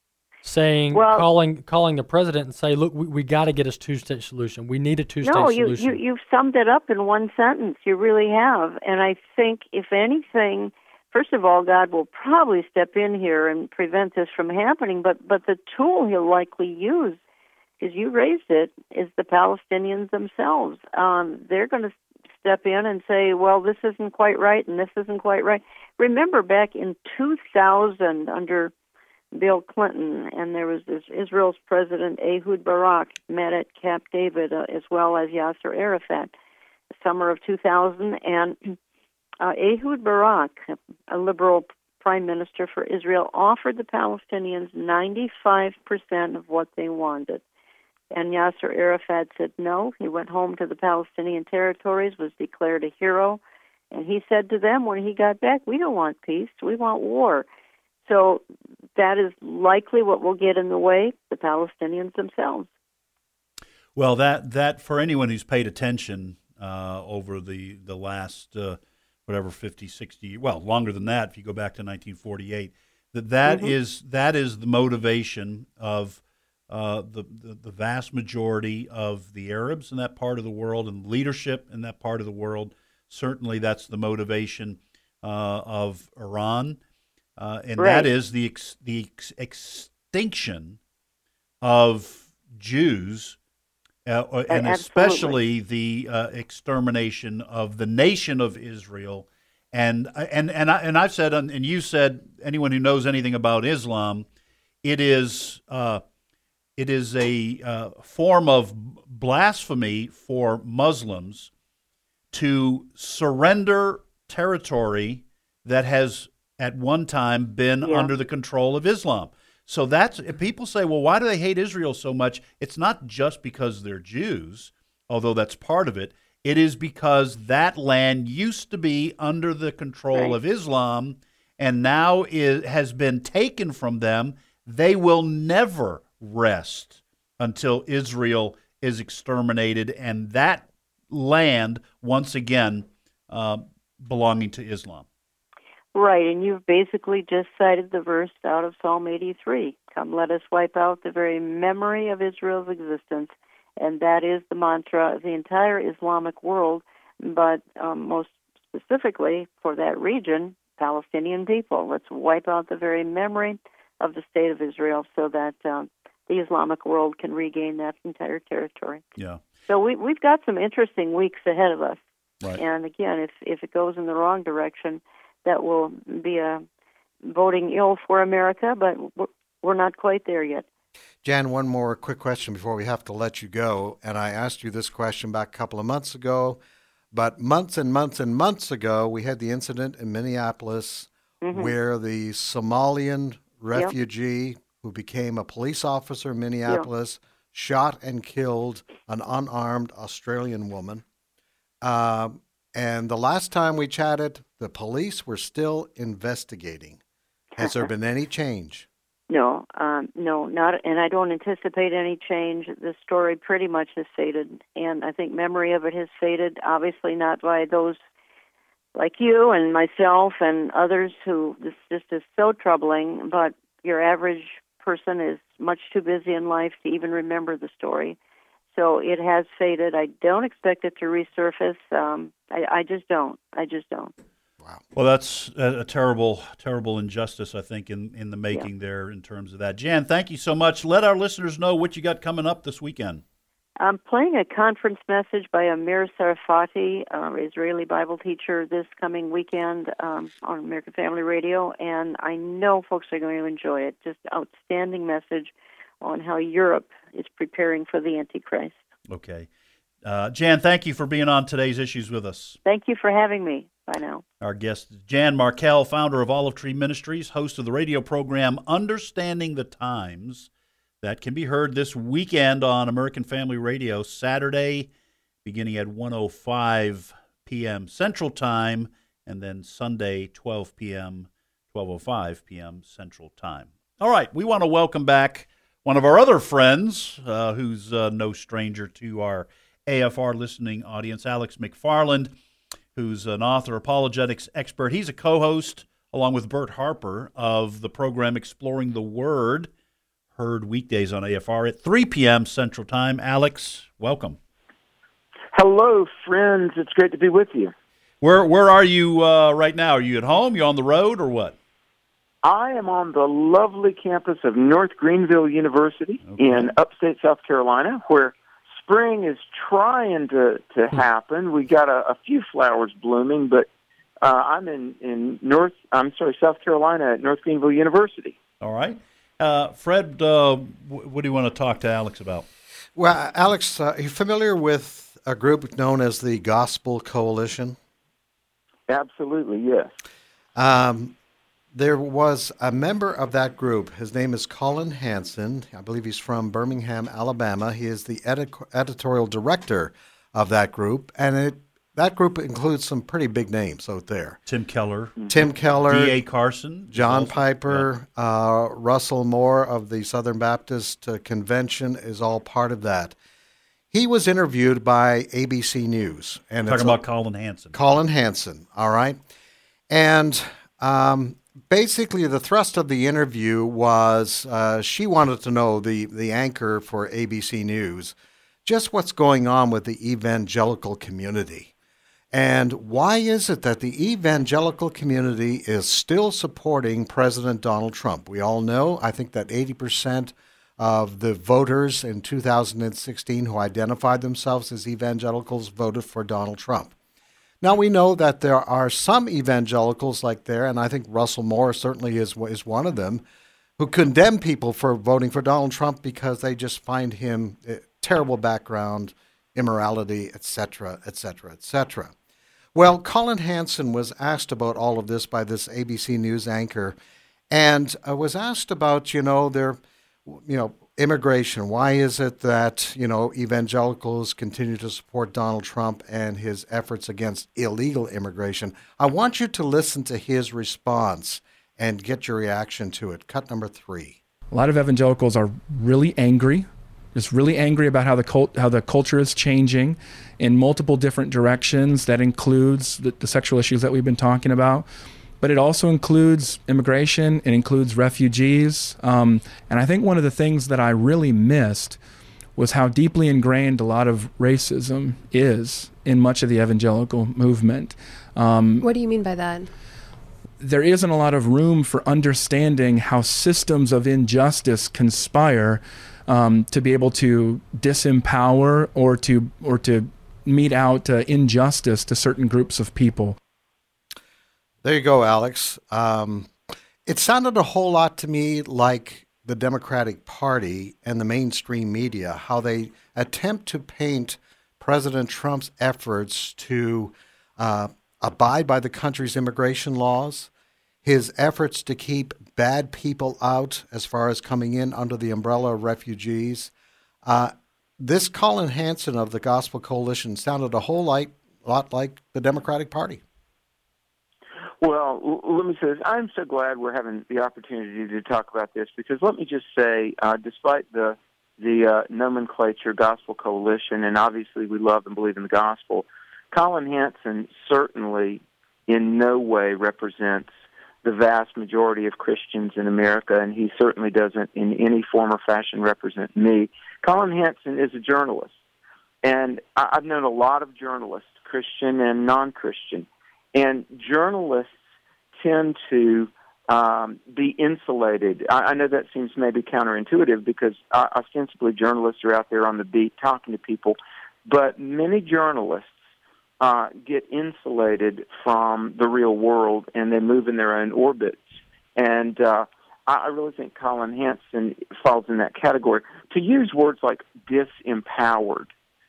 saying, well, calling calling the president and say, look, we, we got to get a two-state solution. We need a two-state no, you, solution. No, you, you've summed it up in one sentence. You really have. And I think, if anything, first of all, God will probably step in here and prevent this from happening, but, but the tool he'll likely use, as you raised it, is the Palestinians themselves. Um, they're going to step in and say, well, this isn't quite right and this isn't quite right. Remember back in two thousand under Bill Clinton, and there was this Israel's president, Ehud Barak, met at Camp David, uh, as well as Yasser Arafat, the summer of two thousand, and Uh, Ehud Barak, a liberal prime minister for Israel, offered the Palestinians ninety-five percent of what they wanted. And Yasser Arafat said no. He went home to the Palestinian territories, was declared a hero, and he said to them when he got back, we don't want peace, we want war. So that is likely what will get in the way, the Palestinians themselves. Well, that, that for anyone who's paid attention uh, over the, the last... Uh, whatever, fifty, sixty, well, longer than that if you go back to nineteen forty-eight, that that mm-hmm. is that is the motivation of uh, the, the, the vast majority of the Arabs in that part of the world and leadership in that part of the world. Certainly that's the motivation uh, of Iran, uh, and right. that is the, ex, the ex, extinction of Jews Uh, and Absolutely. especially the uh, extermination of the nation of Israel, and and and I, and I've said, and you said, anyone who knows anything about Islam, it is uh, it is a uh, form of blasphemy for Muslims to surrender territory that has at one time been yeah. under the control of Islam. So that's, if people say, well, why do they hate Israel so much? It's not just because they're Jews, although that's part of it. It is because that land used to be under the control Right. of Islam and now is, has been taken from them. They will never rest until Israel is exterminated and that land, once again, uh, belonging to Islam. Right, and you've basically just cited the verse out of Psalm eighty-three. Come, let us wipe out the very memory of Israel's existence. And that is the mantra of the entire Islamic world, but um, most specifically for that region, Palestinian people. Let's wipe out the very memory of the state of Israel so that um, the Islamic world can regain that entire territory. Yeah. So we, we've got some interesting weeks ahead of us. Right. And again, if, if it goes in the wrong direction, that will be a voting ill for America, but we're, we're not quite there yet. Jan, one more quick question before we have to let you go. And I asked you this question back a couple of months ago, but months and months and months ago, we had the incident in Minneapolis Mhm. where the Somalian refugee who became a police officer in Minneapolis shot and killed an unarmed Australian woman. Um, and the last time we chatted, the police were still investigating. Has there been any change? No, um, no, not, and I don't anticipate any change. The story pretty much has faded, and I think memory of it has faded. Obviously, not by those like you and myself and others who this just is so troubling. But your average person is much too busy in life to even remember the story, so it has faded. I don't expect it to resurface. Um, I, I just don't. I just don't. Well, that's a, a terrible, terrible injustice, I think, in, in the making Yeah. there in terms of that. Jan, thank you so much. Let our listeners know what you got coming up this weekend. I'm playing a conference message by Amir Sarfati, uh, Israeli Bible teacher, this coming weekend um, on American Family Radio, and I know folks are going to enjoy it. Just outstanding message on how Europe is preparing for the Antichrist. Okay. Uh, Jan, thank you for being on Today's Issues with us. Thank you for having me. Bye now. Our guest is Jan Markell, founder of Olive Tree Ministries, host of the radio program Understanding the Times. That can be heard this weekend on American Family Radio, Saturday, beginning at one oh five p.m. Central Time, and then Sunday, twelve p.m., twelve oh five p.m. Central Time. All right, we want to welcome back one of our other friends, uh, who's uh, no stranger to our A F R listening audience, Alex McFarland, who's an author, apologetics expert. He's a co-host, along with Bert Harper, of the program Exploring the Word, heard weekdays on A F R at three p.m. Central Time. Alex, welcome. Hello, friends. It's great to be with you. Where where are you uh, right now? Are you at home? You on the road or what? I am on the lovely campus of North Greenville University okay. in upstate South Carolina, where spring is trying to, to happen. We got a, a few flowers blooming, but uh, I'm in, in North, I'm sorry, South Carolina at North Greenville University. All right. Uh, Fred, uh, w- what do you want to talk to Alex about? Well, Alex, uh, are you familiar with a group known as the Gospel Coalition? Absolutely, yes. Um, there was a member of that group. His name is Colin Hansen. I believe he's from Birmingham, Alabama. He is the edit- editorial director of that group, and it, that group includes some pretty big names out there. Tim Keller. Tim Keller. D A Carson. John also, Piper. Yeah. Uh, Russell Moore of the Southern Baptist uh, Convention is all part of that. He was interviewed by A B C News. And Talking it's about a, Colin Hansen. Colin Hansen, all right? And um, basically the thrust of the interview was uh, she wanted to know, the, the anchor for A B C News, just what's going on with the evangelical community. And why is it that the evangelical community is still supporting President Donald Trump? We all know, I think that eighty percent of the voters in two thousand sixteen who identified themselves as evangelicals voted for Donald Trump. Now, we know that there are some evangelicals like there, and I think Russell Moore certainly is, is one of them, who condemn people for voting for Donald Trump because they just find him a terrible background, immorality, et cetera, et cetera, et cetera. Well, Colin Hansen was asked about all of this by this A B C News anchor, and uh, was asked about, you know, their, you know, immigration. Why is it that, you know, evangelicals continue to support Donald Trump and his efforts against illegal immigration? I want you to listen to his response and get your reaction to it. Cut number three. A lot of evangelicals are really angry, just really angry about how the cult, how the culture is changing in multiple different directions. That includes the, the sexual issues that we've been talking about. But it also includes immigration, it includes refugees. Um, and I think one of the things that I really missed was how deeply ingrained a lot of racism is in much of the evangelical movement. Um, what do you mean by that? There isn't a lot of room for understanding how systems of injustice conspire um, to be able to disempower or to, or to mete out uh, injustice to certain groups of people. There you go, Alex. Um, it sounded a whole lot to me like the Democratic Party and the mainstream media, how they attempt to paint President Trump's efforts to uh, abide by the country's immigration laws, his efforts to keep bad people out as far as coming in under the umbrella of refugees. Uh, this Colin Hansen of the Gospel Coalition sounded a whole lot, lot like the Democratic Party. Well, l- let me say this. I'm so glad we're having the opportunity to talk about this because let me just say, uh, despite the the uh, nomenclature Gospel Coalition, and obviously we love and believe in the gospel, Colin Hansen certainly in no way represents the vast majority of Christians in America, and he certainly doesn't in any form or fashion represent me. Colin Hansen is a journalist, and I- I've known a lot of journalists, Christian and non-Christian. And journalists tend to um, be insulated. I, I know that seems maybe counterintuitive because uh, ostensibly journalists are out there on the beat talking to people, but many journalists uh, get insulated from the real world and they move in their own orbits. And uh, I, I really think Colin Hansen falls in that category. To use words like disempowered,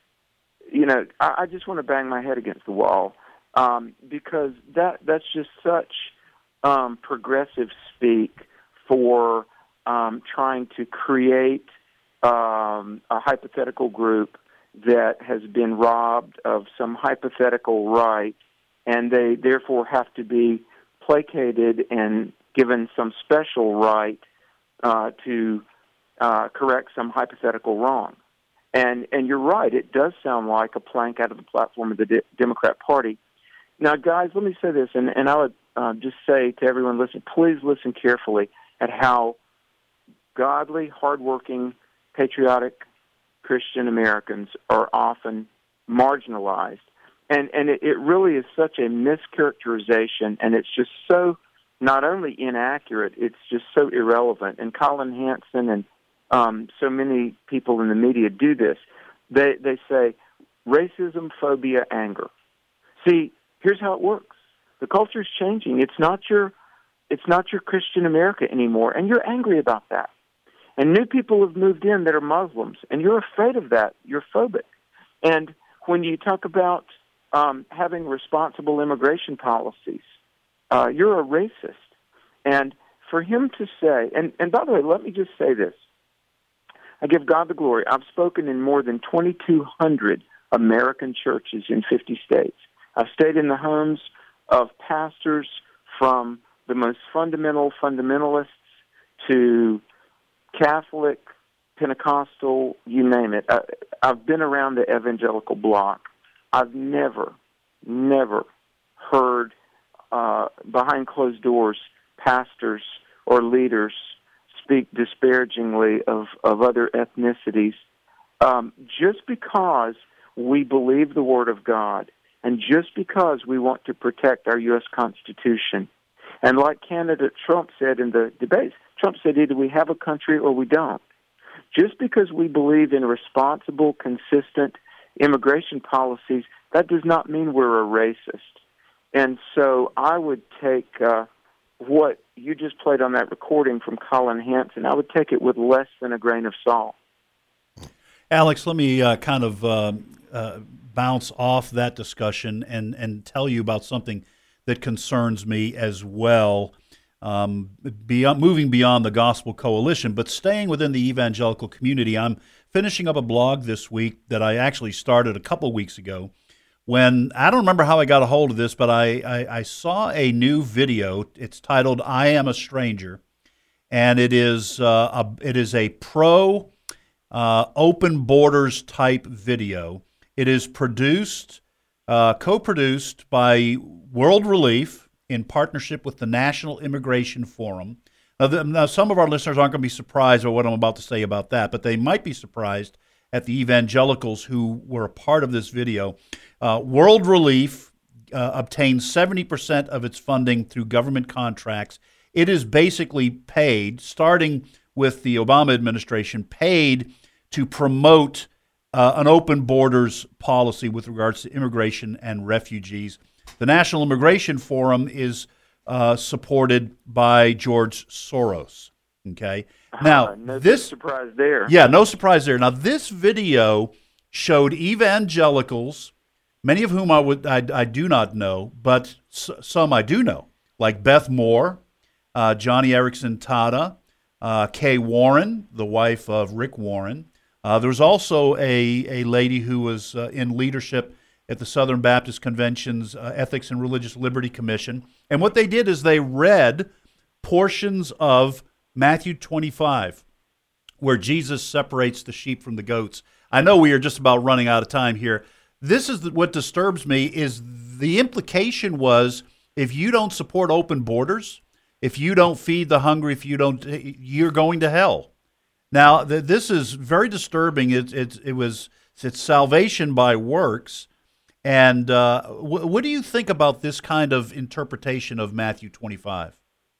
you know, I, I just want to bang my head against the wall. Um, because that that's just such um, progressive speak for um, trying to create um, a hypothetical group that has been robbed of some hypothetical right, and they therefore have to be placated and given some special right uh, to uh, correct some hypothetical wrong. And and you're right, it does sound like a plank out of the platform of the D- Democrat Party. Now, guys, let me say this, and, and I would uh, just say to everyone listening, please listen carefully at how godly, hardworking, patriotic Christian Americans are often marginalized. And, and it, it really is such a mischaracterization, and it's just so not only inaccurate, it's just so irrelevant. And Colin Hansen and um, so many people in the media do this. They, they say racism, phobia, anger. See, here's how it works. The culture is changing. It's not your it's not your Christian America anymore, and you're angry about that. And new people have moved in that are Muslims, and you're afraid of that. You're phobic. And when you talk about um, having responsible immigration policies, uh, you're a racist. And for him to say, and, and by the way, let me just say this. I give God the glory. I've spoken in more than twenty-two hundred American churches in fifty states. I've stayed in the homes of pastors from the most fundamental fundamentalists to Catholic, Pentecostal, you name it. I, I've been around the evangelical block. I've never, never heard uh, behind closed doors pastors or leaders speak disparagingly of, of other ethnicities. Um, just because we believe the Word of God and just because we want to protect our U S Constitution, and like candidate Trump said in the debates, Trump said either we have a country or we don't. Just because we believe in responsible, consistent immigration policies, that does not mean we're a racist. And so I would take uh, what you just played on that recording from Colin Hansen, I would take it with less than a grain of salt. Alex, let me uh, kind of uh, uh, bounce off that discussion and, and tell you about something that concerns me as well. um, beyond, moving beyond the Gospel Coalition, but staying within the evangelical community. I'm finishing up a blog this week that I actually started a couple weeks ago when, I don't remember how I got a hold of this, but I, I, I saw a new video. It's titled I Am a Stranger, and it is, uh, a, it is a pro uh, open borders type video. It is produced, uh, co-produced by World Relief in partnership with the National Immigration Forum. Now, the, now, some of our listeners aren't going to be surprised by what I'm about to say about that, but they might be surprised at the evangelicals who were a part of this video. Uh, World Relief uh, obtains seventy percent of its funding through government contracts. It is basically paid, starting with the Obama administration, paid to promote uh, an open borders policy with regards to immigration and refugees. The National Immigration Forum is uh, supported by George Soros. Okay. Now, uh, no this surprise there. Yeah, no surprise there. Now, this video showed evangelicals, many of whom I would I, I do not know, but s- some I do know, like Beth Moore, uh, Johnny Erickson Tada, uh, Kay Warren, the wife of Rick Warren. Uh, there was also a a lady who was uh, in leadership at the Southern Baptist Convention's uh, Ethics and Religious Liberty Commission. And what they did is they read portions of Matthew twenty-five, where Jesus separates the sheep from the goats. I know we are just about running out of time here. This is the, what disturbs me is the implication was if you don't support open borders, if you don't feed the hungry, if you don't, you're going to hell. Now, th- this is very disturbing. It, it, it was it's salvation by works. And uh, w- what do you think about this kind of interpretation of Matthew twenty-five?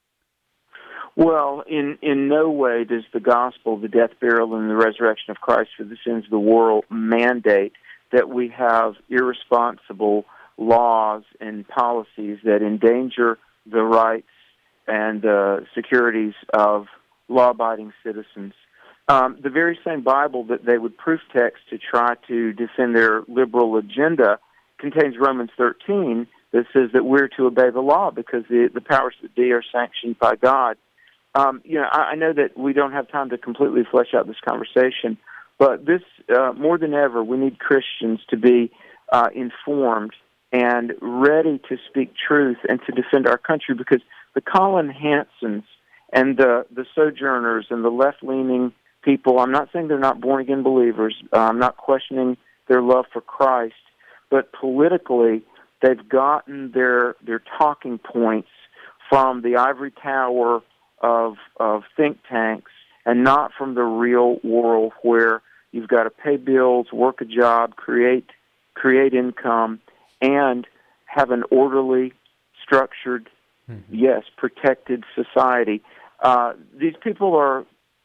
Well, in, in no way does the gospel, the death, burial, and the resurrection of Christ for the sins of the world mandate that we have irresponsible laws and policies that endanger the rights and uh, securities of law-abiding citizens. Um, the very same Bible that they would proof text to try to defend their liberal agenda contains Romans thirteen that says that we're to obey the law because the, the powers that be are sanctioned by God. Um, you know, I, I know that we don't have time to completely flesh out this conversation, but this, uh, more than ever, we need Christians to be uh, informed and ready to speak truth and to defend our country, because the Colin Hansons and the, the Sojourners and the left-leaning people, I'm not saying they're not born-again believers, uh, I'm not questioning their love for Christ, but politically, they've gotten their their talking points from the ivory tower of of think tanks and not from the real world where you've got to pay bills, work a job, create create income, and have an orderly, structured, mm-hmm. yes, protected society. Uh, these people are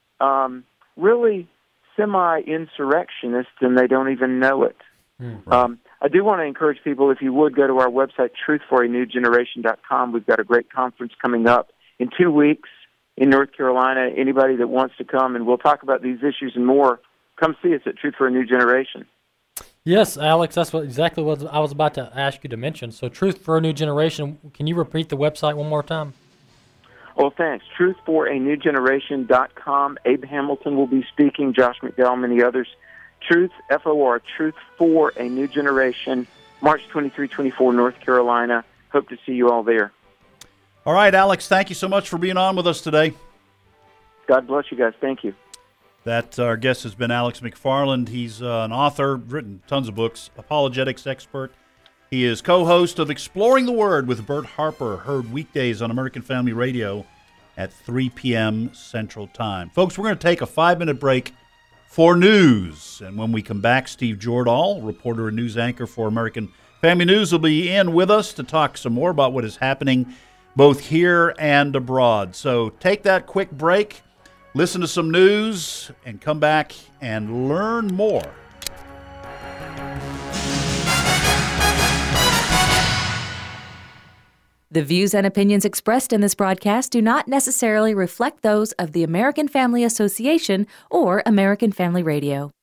um, really semi-insurrectionists, and they don't even know it. Mm-hmm. Um, I do want to encourage people, if you would, go to our website, truth for a new generation dot com. We've got a great conference coming up in two weeks in North Carolina. Anybody that wants to come, and we'll talk about these issues and more, come see us at Truth for a New Generation. Yes, Alex, that's what exactly what I was about to ask you to mention. So Truth for a New Generation, can you repeat the website one more time? Well, thanks. truth for a new generation dot com. Abe Hamilton will be speaking, Josh McDowell, many others. Truth, F O R, Truth for a New Generation, March twenty-third, twenty-fourth, North Carolina. Hope to see you all there. All right, Alex, thank you so much for being on with us today. God bless you guys. Thank you. That our guest has been Alex McFarland. He's uh, an author, written tons of books, apologetics expert. He is co-host of Exploring the Word with Bert Harper, heard weekdays on American Family Radio at three p.m. Central Time. Folks, we're going to take a five-minute break for news. And when we come back, Steve Jordahl, reporter and news anchor for American Family News, will be in with us to talk some more about what is happening both here and abroad. So take that quick break, listen to some news, and come back and learn more. The views and opinions expressed in this broadcast do not necessarily reflect those of the American Family Association or American Family Radio.